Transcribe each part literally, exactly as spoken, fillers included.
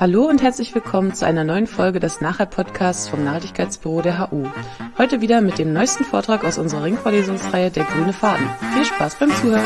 Hallo und herzlich willkommen zu einer neuen Folge des Nachher-Podcasts vom Nachhaltigkeitsbüro der H U. Heute wieder mit dem neuesten Vortrag aus unserer Ringvorlesungsreihe Der grüne Faden. Viel Spaß beim Zuhören!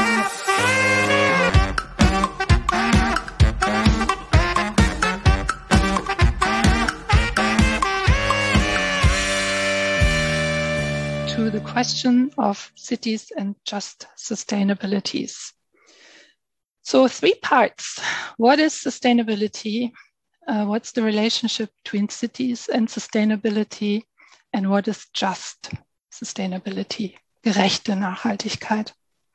To the question of cities and just sustainabilities. So three parts. What is sustainability? Uh, what's the relationship between cities and sustainability? And what is just sustainability? Gerechte Nachhaltigkeit.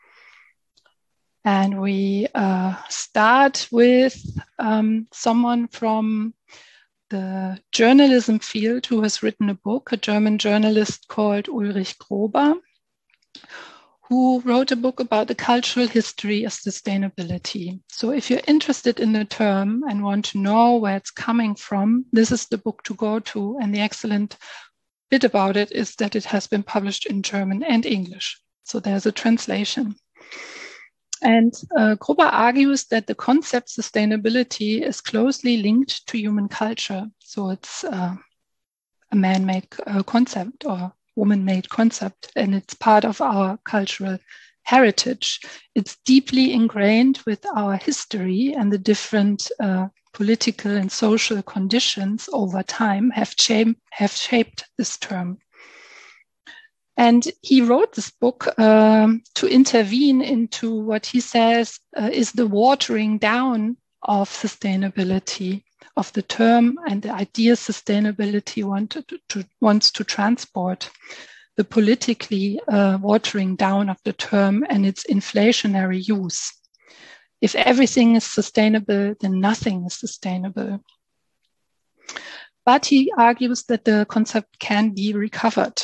And we uh, start with um, someone from the journalism field who has written a book, a German journalist called Ulrich Grober, who wrote a book about the cultural history of sustainability. So if you're interested in the term and want to know where it's coming from, this is the book to go to. And the excellent bit about it is that it has been published in German and English. So there's a translation. And uh, Grober argues that the concept sustainability is closely linked to human culture. So it's uh, a man-made uh, concept or woman-made concept, and it's part of our cultural heritage. It's deeply ingrained with our history, and the different uh, political and social conditions over time have, cha- have shaped this term. And he wrote this book um, to intervene into what he says uh, is the watering down of sustainability, of the term and the idea sustainability wanted to, to, wants to transport, the politically uh, watering down of the term and its inflationary use. If everything is sustainable, then nothing is sustainable. But he argues that the concept can be recovered.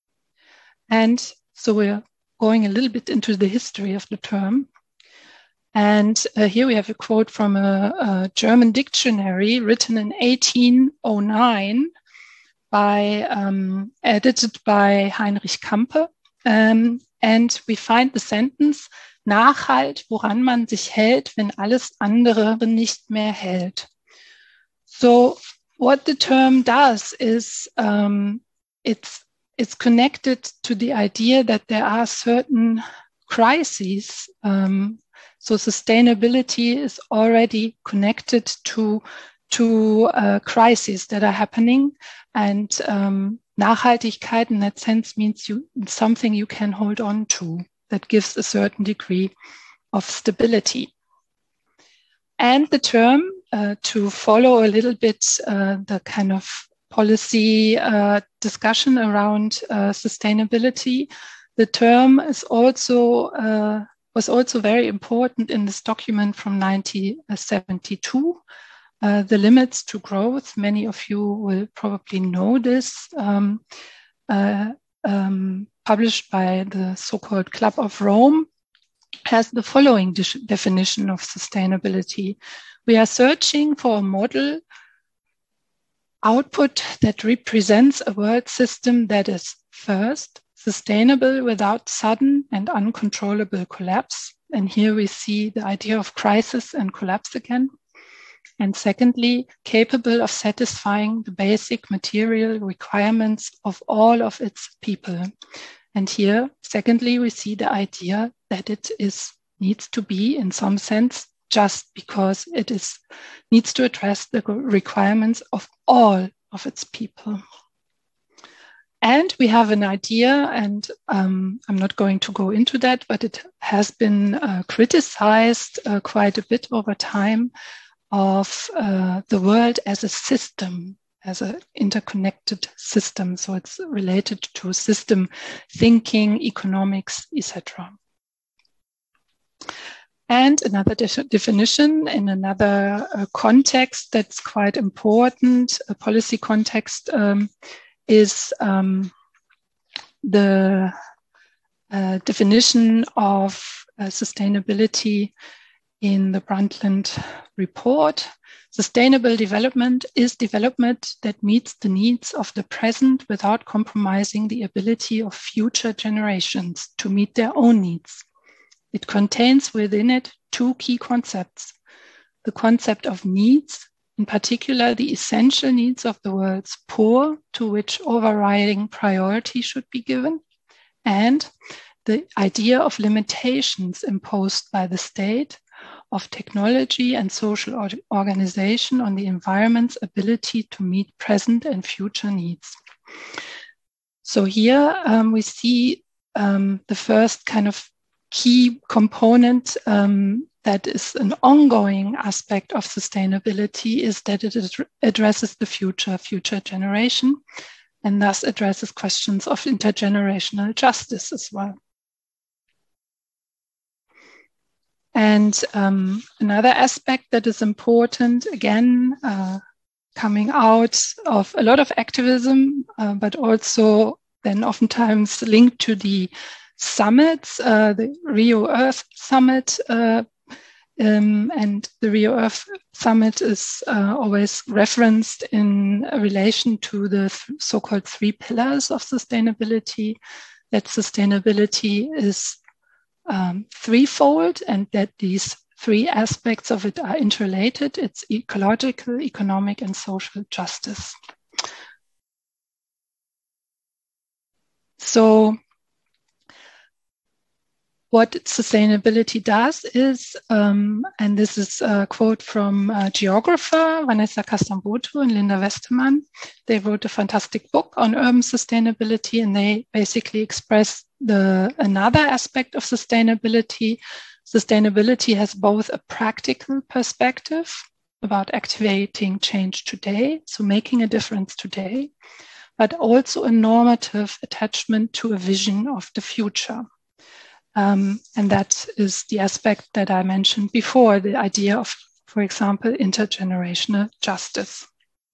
And so we're going a little bit into the history of the term. And uh, here we have a quote from a, a German dictionary written in eighteen oh nine, by, um, edited by Heinrich Campe. Um, and we find the sentence, Nachhalt, woran man sich hält, wenn alles andere nicht mehr hält. So what the term does is um, it's It's connected to the idea that there are certain crises. Um, so sustainability is already connected to, to uh, crises that are happening. And um, Nachhaltigkeit in that sense means you, something you can hold on to that gives a certain degree of stability. And the term, uh, to follow a little bit uh, the kind of policy uh, discussion around uh, sustainability. The term is also uh, was also very important in this document from nineteen seventy-two. Uh, the limits to growth. Many of you will probably know this. Um, uh, um, published by the so-called Club of Rome, has the following de- definition of sustainability. We are searching for a model output that represents a world system that is first, sustainable without sudden and uncontrollable collapse. And here we see the idea of crisis and collapse again. And secondly, capable of satisfying the basic material requirements of all of its people. And here, secondly, we see the idea that it is needs to be, in some sense, just because it is needs to address the requirements of all of its people. And we have an idea, and um, I'm not going to go into that, but it has been uh, criticized uh, quite a bit over time, of uh, the world as a system, as an interconnected system. So it's related to system thinking, economics, et cetera. And another de- definition in another uh, context that's quite important, a policy context, um, is um, the uh, definition of uh, sustainability in the Brundtland report. Sustainable development is development that meets the needs of the present without compromising the ability of future generations to meet their own needs. It contains within it two key concepts, the concept of needs in particular the essential needs of the world's poor, to which overriding priority should be given, and the idea of limitations imposed by the state, of technology and social or- organization on the environment's ability to meet present and future needs. So here um, we see um, the first kind of key component um, that is an ongoing aspect of sustainability is that it ad- addresses the future, future generation, and thus addresses questions of intergenerational justice as well. And um, another aspect that is important, again, uh, coming out of a lot of activism, uh, but also then oftentimes linked to the summits, uh, the Rio Earth Summit, uh, um, and the Rio Earth Summit is uh, always referenced in relation to the th- so-called three pillars of sustainability, that sustainability is Um, threefold, and that these three aspects of it are interrelated. It's ecological, economic, and social justice. So what sustainability does is, um, and this is a quote from a geographer, Vanessa Castamboto and Linda Westermann. They wrote a fantastic book on urban sustainability, and they basically express the another aspect of sustainability. Sustainability has both a practical perspective about activating change today, so making a difference today, but also a normative attachment to a vision of the future. Um, and that is the aspect that I mentioned before, the idea of, for example, intergenerational justice.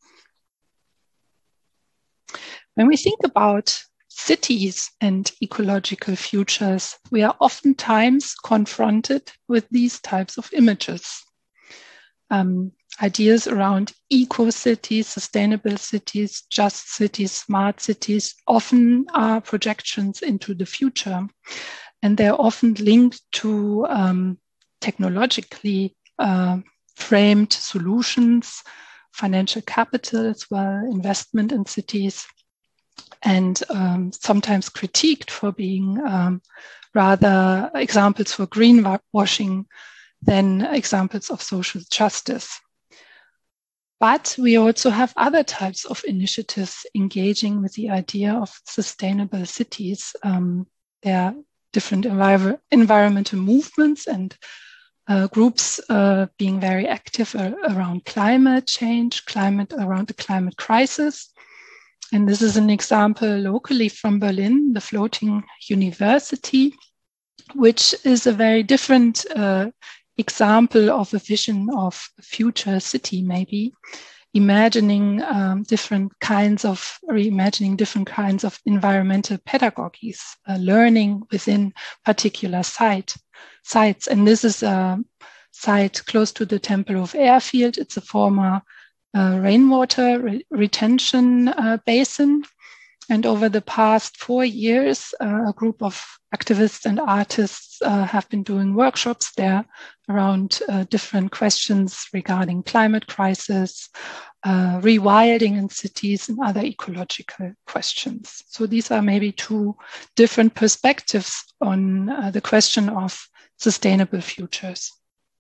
When we think about cities and ecological futures, we are oftentimes confronted with these types of images. Um, ideas around eco-cities, sustainable cities, just cities, smart cities often are projections into the future. And they're often linked to um, technologically uh, framed solutions, financial capital as well, investment in cities, and um, sometimes critiqued for being um, rather examples for greenwashing than examples of social justice. But we also have other types of initiatives engaging with the idea of sustainable cities. Um, there are different envir- environmental movements and uh, groups uh, being very active uh, around climate change, climate around the climate crisis. And this is an example locally from Berlin, the Floating University, which is a very different uh, example of a vision of a future city, maybe imagining um, different kinds of, reimagining different kinds of environmental pedagogies, uh, learning within particular site, sites. And this is a site close to the Tempelhof Airfield. It's a former uh, rainwater re- retention uh, basin. And over the past four years, uh, a group of activists and artists uh, have been doing workshops there around uh, different questions regarding climate crisis, uh, rewilding in cities, and other ecological questions. So these are maybe two different perspectives on uh, the question of sustainable futures.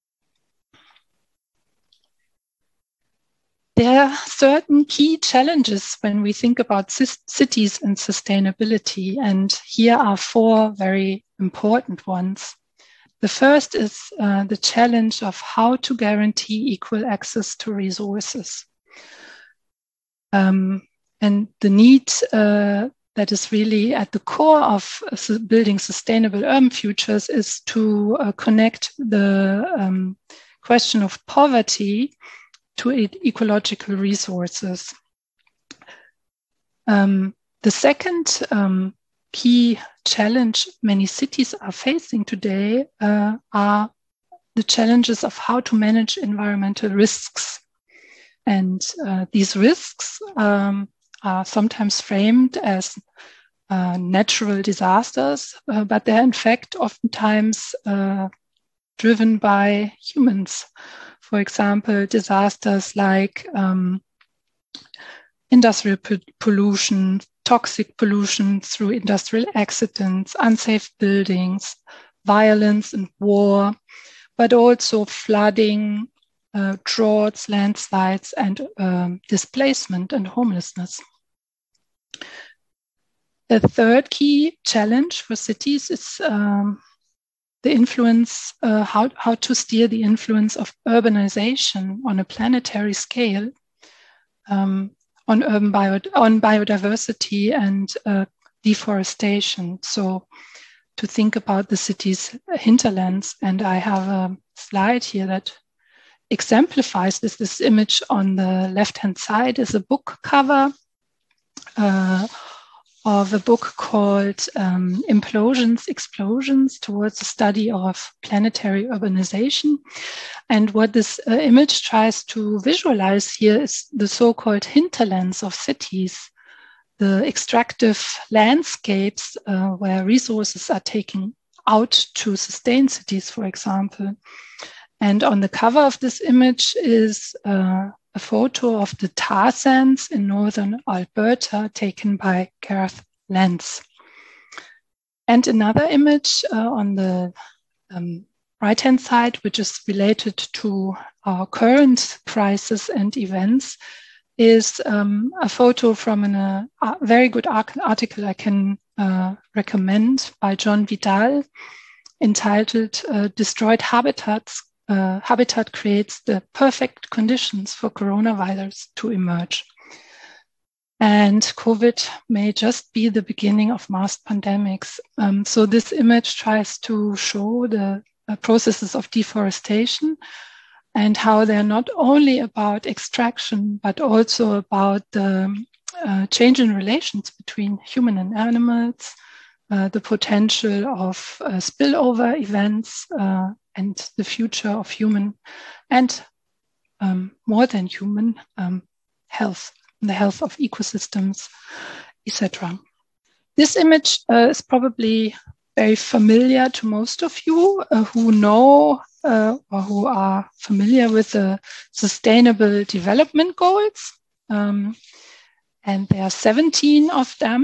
There are certain key challenges when we think about c- cities and sustainability, and here are four very important ones. The first is uh, the challenge of how to guarantee equal access to resources. Um, and the need uh, that is really at the core of uh, building sustainable urban futures is to uh, connect the um, question of poverty to ecological resources. Um, the second um, key challenge many cities are facing today uh, are the challenges of how to manage environmental risks. And uh, these risks um, are sometimes framed as uh, natural disasters, uh, but they're in fact oftentimes uh, driven by humans. For example, disasters like um, industrial p- pollution, toxic pollution through industrial accidents, unsafe buildings, violence and war, but also flooding, uh, droughts, landslides, and um, displacement and homelessness. The third key challenge for cities is um, the influence, uh, how, how to steer the influence of urbanization on a planetary scale um, on urban bio, on biodiversity and uh, deforestation. So to think about the city's hinterlands, and I have a slide here that exemplifies this. This image on the left-hand side is a book cover uh, of a book called um, Implosions, Explosions Towards the Study of Planetary Urbanization. And what this uh, image tries to visualize here is the so-called hinterlands of cities, the extractive landscapes uh, where resources are taken out to sustain cities, for example. And on the cover of this image is uh, a photo of the tar sands in northern Alberta taken by Gareth Lentz. And another image uh, on the um, right-hand side, which is related to our current crisis and events, is um, a photo from an, uh, a very good article I can uh, recommend by John Vidal, entitled uh, Destroyed Habitats. Uh, habitat creates the perfect conditions for coronavirus to emerge. And COVID may just be the beginning of mass pandemics. Um, so this image tries to show the uh, processes of deforestation and how they're not only about extraction, but also about the uh, change in relations between human and animals, uh, the potential of uh, spillover events, uh, and the future of human and um, more than human um, health, the health of ecosystems, et cetera. This image uh, is probably very familiar to most of you uh, who know uh, or who are familiar with the Sustainable Development Goals. Um, and there are seventeen of them.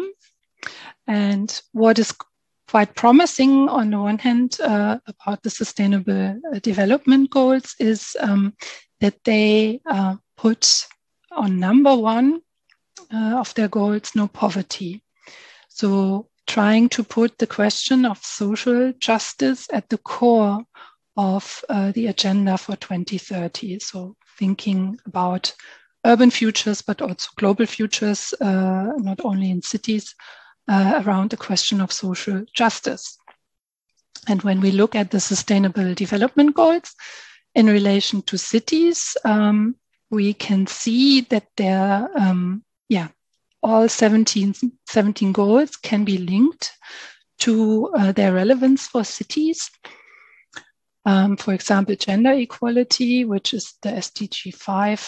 And what is quite promising on the one hand uh, about the Sustainable Development Goals is um, that they uh, put on number one uh, of their goals, no poverty. So trying to put the question of social justice at the core of uh, the agenda for twenty thirty. So thinking about urban futures, but also global futures, uh, not only in cities, Uh, around the question of social justice. And when we look at the Sustainable Development Goals in relation to cities, um, we can see that there, um, yeah, all seventeen, seventeen goals can be linked to uh, their relevance for cities. Um, for example, gender equality, which is the S D G five.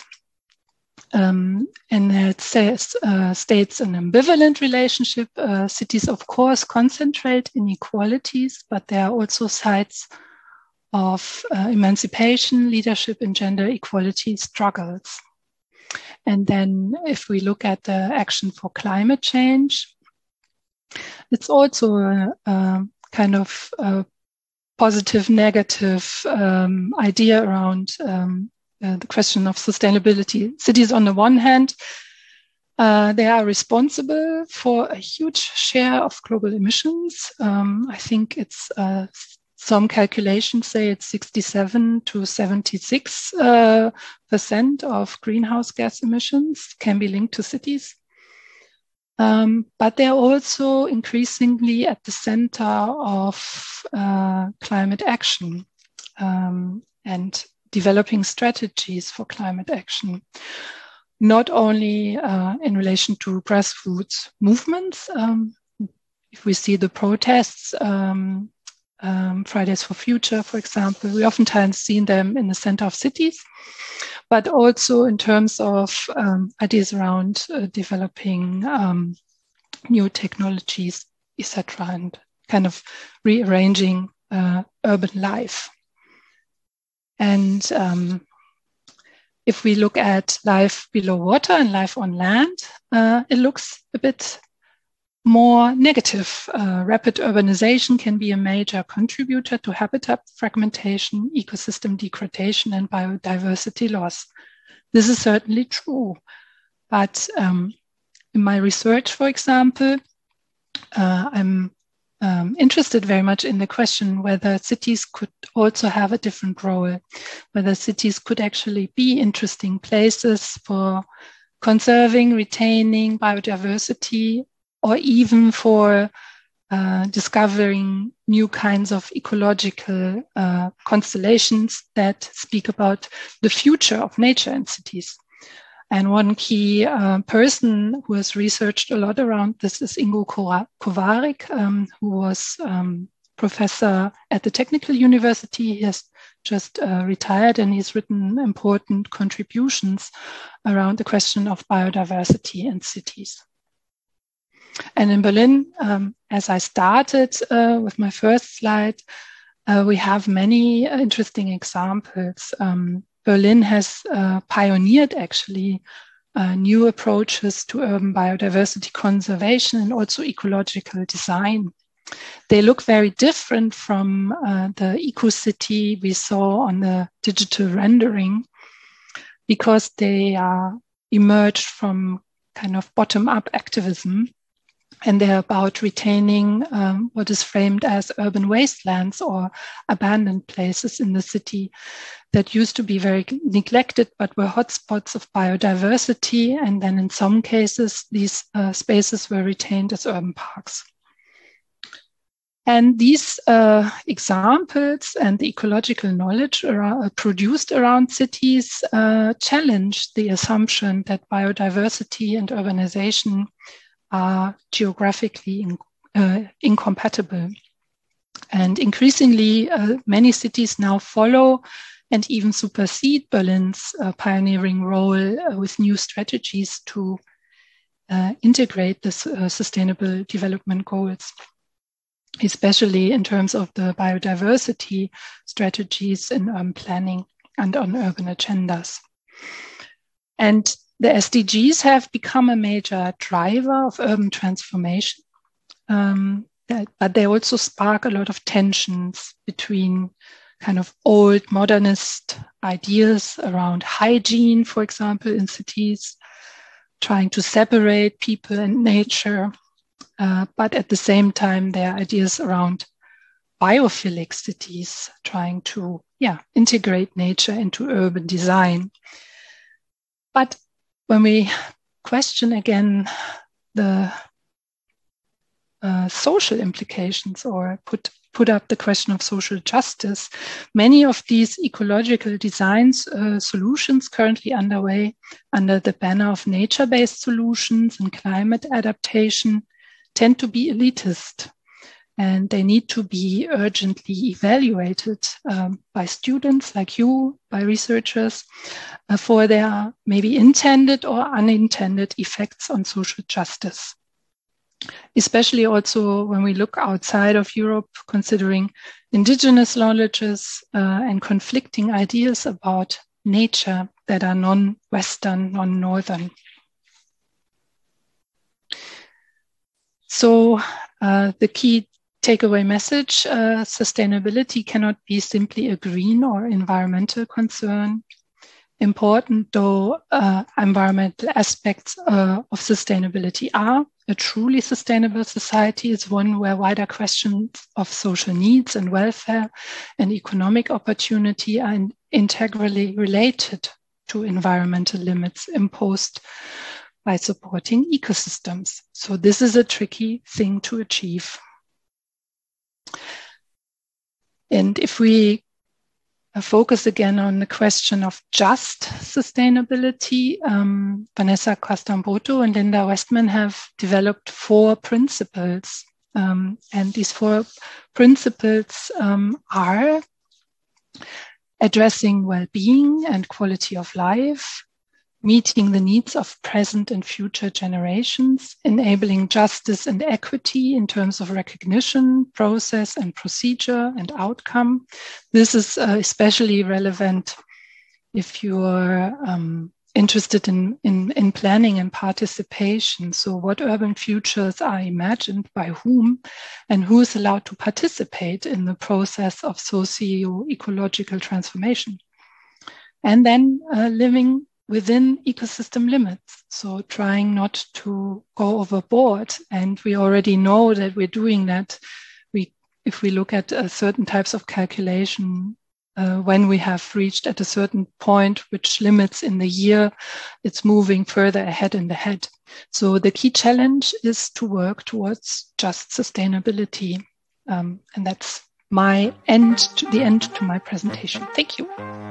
Um, and it says, uh, states an ambivalent relationship. Uh, cities, of course, concentrate inequalities, but there are also sides of uh, emancipation, leadership, and gender equality struggles. And then if we look at the action for climate change, it's also a, a kind of a positive, negative um, idea around um, Uh, the question of sustainability. Cities, on the one hand, uh, they are responsible for a huge share of global emissions. Um, I think it's uh, some calculations say it's sixty-seven to seventy-six uh, percent of greenhouse gas emissions can be linked to cities. Um, but they're also increasingly at the center of uh, climate action um, and developing strategies for climate action, not only uh, in relation to grassroots movements. Um, if we see the protests, um, um, Fridays for Future, for example, we oftentimes see them in the center of cities, but also in terms of um, ideas around uh, developing um, new technologies, et cetera, and kind of rearranging uh, urban life. And um, if we look at life below water and life on land, uh, it looks a bit more negative. Uh, rapid urbanization can be a major contributor to habitat fragmentation, ecosystem degradation, and biodiversity loss. This is certainly true. But um, in my research, for example, uh, I'm um, interested very much in the question whether cities could also have a different role, whether cities could actually be interesting places for conserving, retaining biodiversity, or even for uh, discovering new kinds of ecological uh, constellations that speak about the future of nature in cities. And one key uh, person who has researched a lot around this is Ingo Kovarik, um, who was um, professor at the Technical University. He has just uh, retired, and he's written important contributions around the question of biodiversity in cities. And in Berlin, um, as I started uh, with my first slide, uh, we have many interesting examples. Um, Berlin has uh, pioneered actually uh, new approaches to urban biodiversity conservation and also ecological design. They look very different from uh, the eco-city we saw on the digital rendering, because they are emerged from kind of bottom-up activism. And they're about retaining um, what is framed as urban wastelands or abandoned places in the city that used to be very neglected, but were hotspots of biodiversity. And then in some cases, these uh, spaces were retained as urban parks. And these uh, examples and the ecological knowledge around, produced around cities uh, challenge the assumption that biodiversity and urbanization are geographically in, uh, incompatible. And increasingly, uh, many cities now follow and even supersede Berlin's uh, pioneering role uh, with new strategies to uh, integrate the uh, sustainable development goals, especially in terms of the biodiversity strategies in urban planning and on urban agendas. And the S D Gs have become a major driver of urban transformation, um, that, but they also spark a lot of tensions between kind of old modernist ideas around hygiene, for example, in cities, trying to separate people and nature, uh, but at the same time, there are ideas around biophilic cities, trying to yeah, integrate nature into urban design. But when we question again the uh, social implications, or put, put up the question of social justice, many of these ecological designs uh, solutions currently underway under the banner of nature-based solutions and climate adaptation tend to be elitist. And they need to be urgently evaluated um, by students like you, by researchers, uh, for their maybe intended or unintended effects on social justice. Especially also when we look outside of Europe, considering indigenous knowledges uh, and conflicting ideas about nature that are non-Western, non-Northern. So uh, the key takeaway message, uh, sustainability cannot be simply a green or environmental concern. Important though uh, environmental aspects uh, of sustainability are, a truly sustainable society is one where wider questions of social needs and welfare and economic opportunity are in- integrally related to environmental limits imposed by supporting ecosystems. So this is a tricky thing to achieve. And if we focus again on the question of just sustainability, um, Vanessa Castamboto and Linda Westman have developed four principles. Um, and these four principles um, are addressing well-being and quality of life, meeting the needs of present and future generations, enabling justice and equity in terms of recognition, process and procedure and outcome. This is uh, especially relevant if you're um, interested in, in, in planning and participation. So what urban futures are imagined by whom, and who is allowed to participate in the process of socio-ecological transformation. And then uh, living within ecosystem limits. So trying not to go overboard. And we already know that we're doing that. We, if we look at uh, certain types of calculation, Uh, when we have reached at a certain point, which limits in the year, it's moving further ahead in the head. So the key challenge is to work towards just sustainability. Um, and that's my end, to the end to my presentation. Thank you.